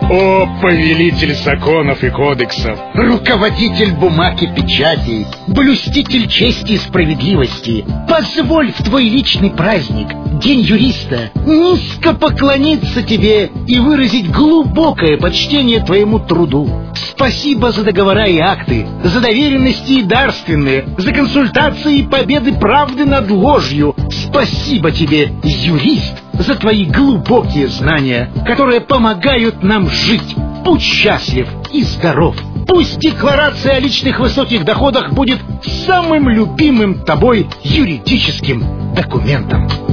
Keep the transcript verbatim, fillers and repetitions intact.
О, повелитель законов и кодексов, руководитель бумаг и печатей, блюститель чести и справедливости, позволь в твой личный праздник, День юриста, низко поклониться тебе и выразить глубокое почтение твоему труду. Спасибо за договора и акты, за доверенности и дарственные, за консультации и победы правды над ложью. Спасибо тебе, юрист, за твои глубокие знания, которые помогают нам жить. Будь счастлив и здоров. Пусть декларация о личных высоких доходах будет самым любимым тобой юридическим документом.